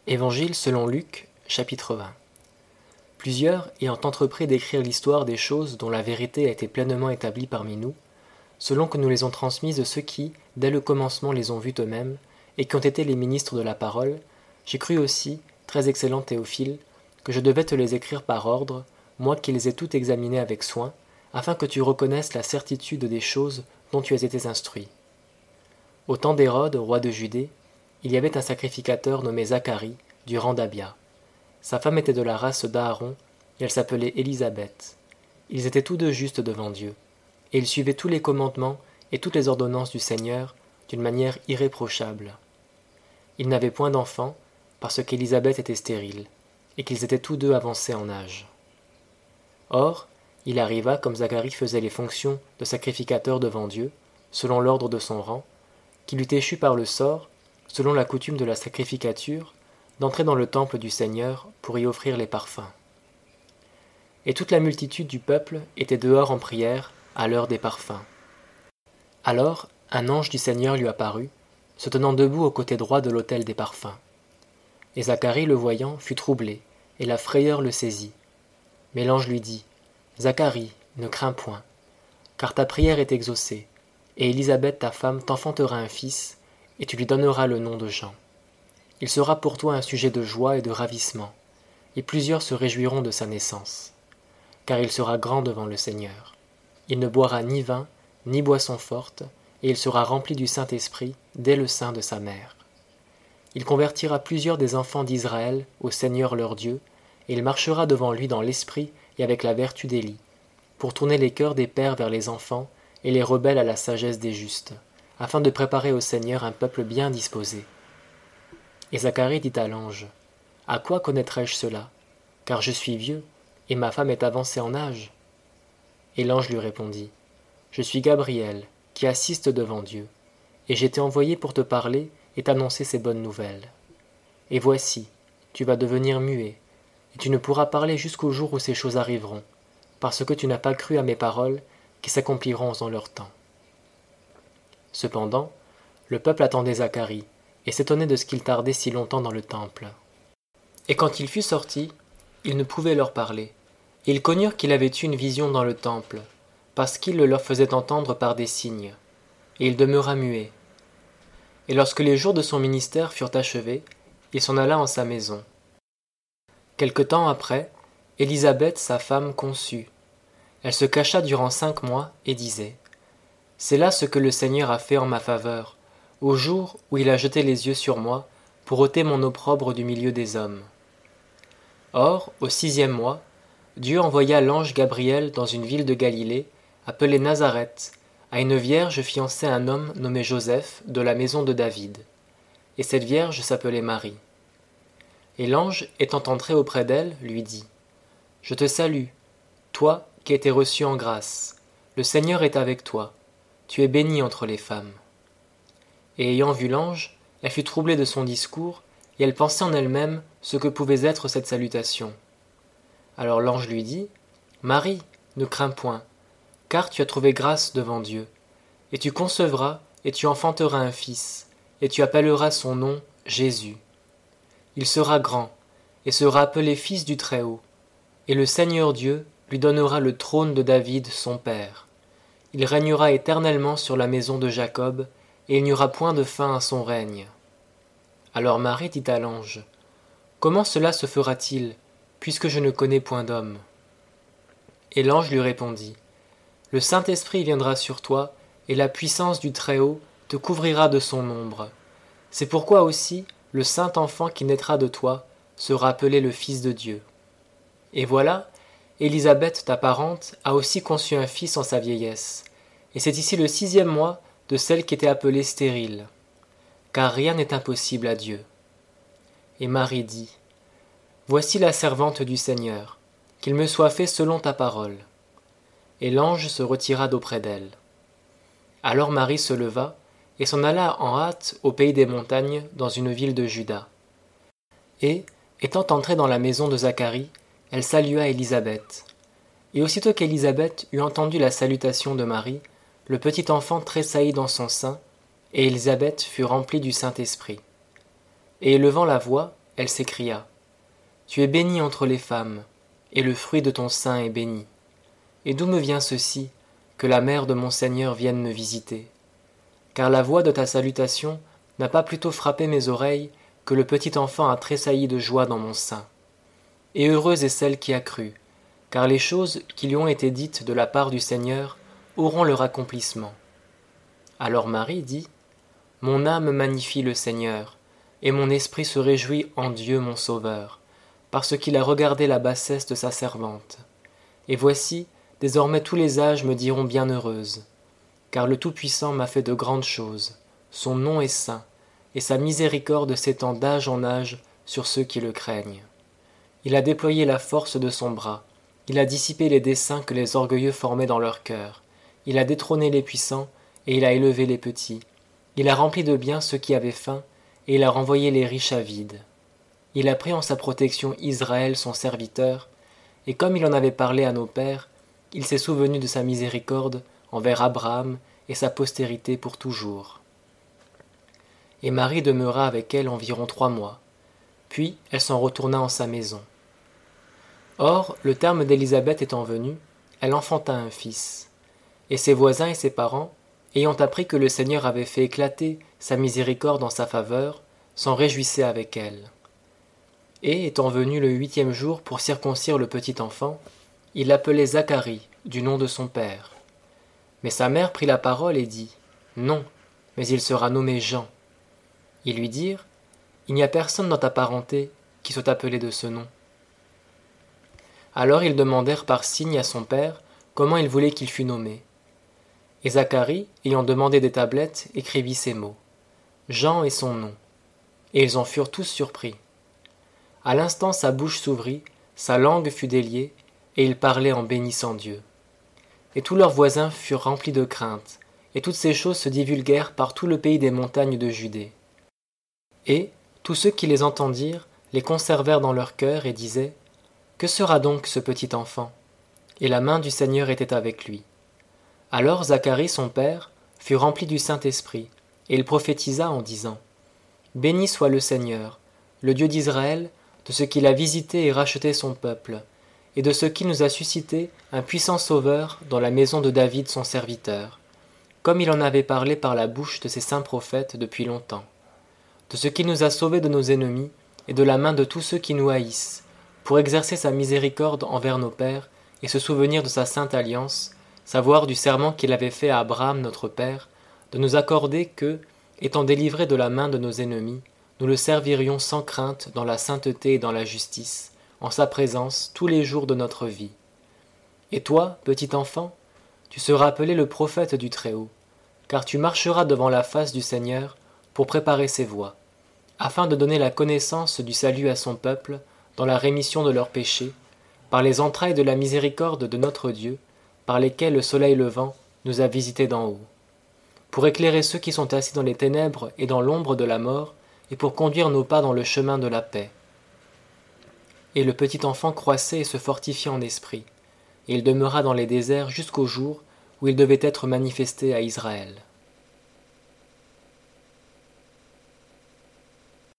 Évangile selon Luc, chapitre 20. Plusieurs ayant entrepris d'écrire l'histoire des choses dont la vérité a été pleinement établie parmi nous, selon que nous les ont transmises de ceux qui, dès le commencement, les ont vues eux-mêmes, et qui ont été les ministres de la parole, j'ai cru aussi, très excellent Théophile, que je devais te les écrire par ordre, moi qui les ai toutes examinées avec soin, afin que tu reconnaisses la certitude des choses dont tu as été instruit. Au temps d'Hérode, roi de Judée, il y avait un sacrificateur nommé Zacharie, du rang d'Abia. Sa femme était de la race d'Aaron, et elle s'appelait Élisabeth. Ils étaient tous deux justes devant Dieu, et ils suivaient tous les commandements et toutes les ordonnances du Seigneur d'une manière irréprochable. Ils n'avaient point d'enfants, parce qu'Élisabeth était stérile, et qu'ils étaient tous deux avancés en âge. Or, il arriva, comme Zacharie faisait les fonctions de sacrificateur devant Dieu, selon l'ordre de son rang, qu'il eut échu par le sort, selon la coutume de la sacrificature, d'entrer dans le temple du Seigneur pour y offrir les parfums. Et toute la multitude du peuple était dehors en prière à l'heure des parfums. Alors un ange du Seigneur lui apparut, se tenant debout au côté droit de l'autel des parfums. Et Zacharie, le voyant, fut troublé, et la frayeur le saisit. Mais l'ange lui dit, « Zacharie, ne crains point, car ta prière est exaucée, et Élisabeth ta femme t'enfantera un fils, et tu lui donneras le nom de Jean. Il sera pour toi un sujet de joie et de ravissement, et plusieurs se réjouiront de sa naissance. Car il sera grand devant le Seigneur. Il ne boira ni vin, ni boisson forte, et il sera rempli du Saint-Esprit dès le sein de sa mère. Il convertira plusieurs des enfants d'Israël au Seigneur leur Dieu, et il marchera devant lui dans l'esprit et avec la vertu d'Élie, pour tourner les cœurs des pères vers les enfants et les rebelles à la sagesse des justes, afin de préparer au Seigneur un peuple bien disposé. Et Zacharie dit à l'ange, « À quoi connaîtrai-je cela? Car je suis vieux, et ma femme est avancée en âge. » Et l'ange lui répondit, « Je suis Gabriel, qui assiste devant Dieu, et j'ai été envoyé pour te parler et t'annoncer ces bonnes nouvelles. Et voici, tu vas devenir muet, et tu ne pourras parler jusqu'au jour où ces choses arriveront, parce que tu n'as pas cru à mes paroles qui s'accompliront en leur temps. » Cependant, le peuple attendait Zacharie, et s'étonnait de ce qu'il tardait si longtemps dans le temple. Et quand il fut sorti, il ne pouvait leur parler, et ils connurent qu'il avait eu une vision dans le temple, parce qu'il le leur faisait entendre par des signes, et il demeura muet. Et lorsque les jours de son ministère furent achevés, il s'en alla en sa maison. Quelque temps après, Élisabeth, sa femme, conçut. Elle se cacha durant 5 mois et disait, « C'est là ce que le Seigneur a fait en ma faveur, au jour où il a jeté les yeux sur moi, pour ôter mon opprobre du milieu des hommes. » Or, au 6e mois, Dieu envoya l'ange Gabriel dans une ville de Galilée, appelée Nazareth, à une vierge fiancée à un homme nommé Joseph, de la maison de David. Et cette vierge s'appelait Marie. Et l'ange, étant entré auprès d'elle, lui dit, « Je te salue, toi qui as été reçue en grâce. Le Seigneur est avec toi. Tu es bénie entre les femmes. » Et ayant vu l'ange, elle fut troublée de son discours, et elle pensait en elle-même ce que pouvait être cette salutation. Alors l'ange lui dit, « Marie, ne crains point, car tu as trouvé grâce devant Dieu, et tu concevras et tu enfanteras un fils, et tu appelleras son nom Jésus. Il sera grand, et sera appelé fils du Très-Haut, et le Seigneur Dieu lui donnera le trône de David son père. Il régnera éternellement sur la maison de Jacob, et il n'y aura point de fin à son règne. » Alors Marie dit à l'ange, « Comment cela se fera-t-il, puisque je ne connais point d'homme ?» Et l'ange lui répondit, « Le Saint-Esprit viendra sur toi, et la puissance du Très-Haut te couvrira de son ombre. C'est pourquoi aussi le saint enfant qui naîtra de toi sera appelé le Fils de Dieu. Et voilà, Élisabeth, ta parente, a aussi conçu un fils en sa vieillesse, et c'est ici le 6e mois de celle qui était appelée stérile, car rien n'est impossible à Dieu. » Et Marie dit, « Voici la servante du Seigneur, qu'il me soit fait selon ta parole. » Et l'ange se retira d'auprès d'elle. Alors Marie se leva et s'en alla en hâte au pays des montagnes, dans une ville de Juda. Et, étant entrée dans la maison de Zacharie, elle salua Élisabeth. Et aussitôt qu'Élisabeth eut entendu la salutation de Marie, le petit enfant tressaillit dans son sein, et Élisabeth fut remplie du Saint-Esprit. Et élevant la voix, elle s'écria : « Tu es bénie entre les femmes, et le fruit de ton sein est béni. Et d'où me vient ceci, que la mère de mon Seigneur vienne me visiter ? Car la voix de ta salutation n'a pas plutôt frappé mes oreilles que le petit enfant a tressailli de joie dans mon sein. Et heureuse est celle qui a cru, car les choses qui lui ont été dites de la part du Seigneur auront leur accomplissement. » Alors Marie dit : « Mon âme magnifie le Seigneur, et mon esprit se réjouit en Dieu mon Sauveur, parce qu'il a regardé la bassesse de sa servante. Et voici, désormais tous les âges me diront bienheureuse, car le Tout-Puissant m'a fait de grandes choses, son nom est saint, et sa miséricorde s'étend d'âge en âge sur ceux qui le craignent. Il a déployé la force de son bras, il a dissipé les desseins que les orgueilleux formaient dans leur cœur, il a détrôné les puissants, et il a élevé les petits, il a rempli de biens ceux qui avaient faim, et il a renvoyé les riches à vide. Il a pris en sa protection Israël son serviteur, et comme il en avait parlé à nos pères, il s'est souvenu de sa miséricorde envers Abraham et sa postérité pour toujours. » Et Marie demeura avec elle environ 3 mois. Puis elle s'en retourna en sa maison. Or, le terme d'Élisabeth étant venu, elle enfanta un fils. Et ses voisins et ses parents, ayant appris que le Seigneur avait fait éclater sa miséricorde en sa faveur, s'en réjouissaient avec elle. Et, étant venu le 8e jour pour circoncire le petit enfant, il l'appelait Zacharie, du nom de son père. Mais sa mère prit la parole et dit : « Non, mais il sera nommé Jean. » Ils lui dirent : « Il n'y a personne dans ta parenté qui soit appelé de ce nom. » Alors ils demandèrent par signe à son père comment il voulait qu'il fût nommé. Et Zacharie, ayant demandé des tablettes, écrivit ces mots : « Jean est son nom. » Et ils en furent tous surpris. À l'instant sa bouche s'ouvrit, sa langue fut déliée, et il parlait en bénissant Dieu. Et tous leurs voisins furent remplis de crainte, et toutes ces choses se divulguèrent par tout le pays des montagnes de Judée. Et tous ceux qui les entendirent les conservèrent dans leur cœur et disaient : « Que sera donc ce petit enfant ? » Et la main du Seigneur était avec lui. Alors Zacharie son père fut rempli du Saint-Esprit, et il prophétisa en disant : « Béni soit le Seigneur, le Dieu d'Israël, de ce qu'il a visité et racheté son peuple, et de ce qu'il nous a suscité un puissant sauveur dans la maison de David son serviteur, comme il en avait parlé par la bouche de ses saints prophètes depuis longtemps, de ce qu'il nous a sauvés de nos ennemis et de la main de tous ceux qui nous haïssent, pour exercer sa miséricorde envers nos pères et se souvenir de sa sainte alliance, savoir du serment qu'il avait fait à Abraham notre père, de nous accorder que, étant délivrés de la main de nos ennemis, nous le servirions sans crainte dans la sainteté et dans la justice, en sa présence tous les jours de notre vie. Et toi, petit enfant, tu seras appelé le prophète du Très-Haut, car tu marcheras devant la face du Seigneur pour préparer ses voies, afin de donner la connaissance du salut à son peuple dans la rémission de leurs péchés, par les entrailles de la miséricorde de notre Dieu, par lesquelles le soleil levant nous a visités d'en haut, pour éclairer ceux qui sont assis dans les ténèbres et dans l'ombre de la mort, et pour conduire nos pas dans le chemin de la paix. » Et le petit enfant croissait et se fortifiait en esprit, et il demeura dans les déserts jusqu'au jour où il devait être manifesté à Israël.